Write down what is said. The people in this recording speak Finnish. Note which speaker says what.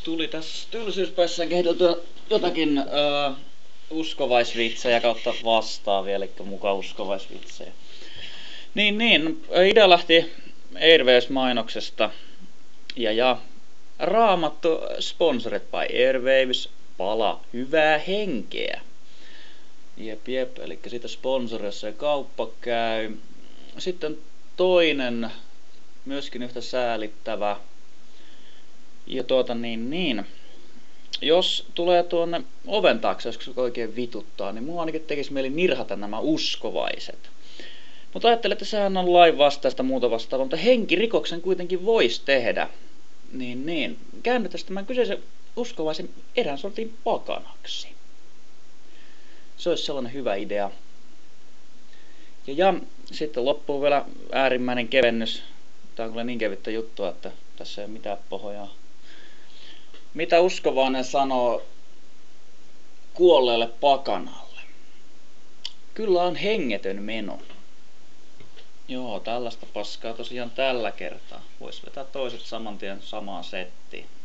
Speaker 1: Tuli tässä tylsyyspäissään kehiteltyä jotakin uskovaisvitsejä kautta vastaavia, eli mukaan uskovaisvitsejä. Niin, idea lähti Airwaves-mainoksesta. Ja Raamattu sponsored by Airwaves, pala hyvää henkeä. Jep, eli siitä sponsorissa kauppa käy. Sitten toinen, myöskin yhtä säälittävä. Ja jos tulee tuonne oven taakse, joskus oikein vituttaa, niin mua ainakin tekisi mieli nirhata nämä uskovaiset. Mutta ajattelin, että sehän on lain vastaista muuta vastaavaa, mutta henkirikoksen kuitenkin voisi tehdä. Käännetäisiin tämän kyseisen uskovaisen erään sortin pakanaksi. Se olisi sellainen hyvä idea. Ja sitten loppuu vielä äärimmäinen kevennys. Tää on kyllä niin kevyttä juttua, että tässä ei ole mitään pohjaa. Mitä uskovainen sanoo kuolleelle pakanalle? Kyllä on hengetön meno. Joo, tällaista paskaa tosiaan tällä kertaa. Vois vetää toiset saman tien samaan settiin.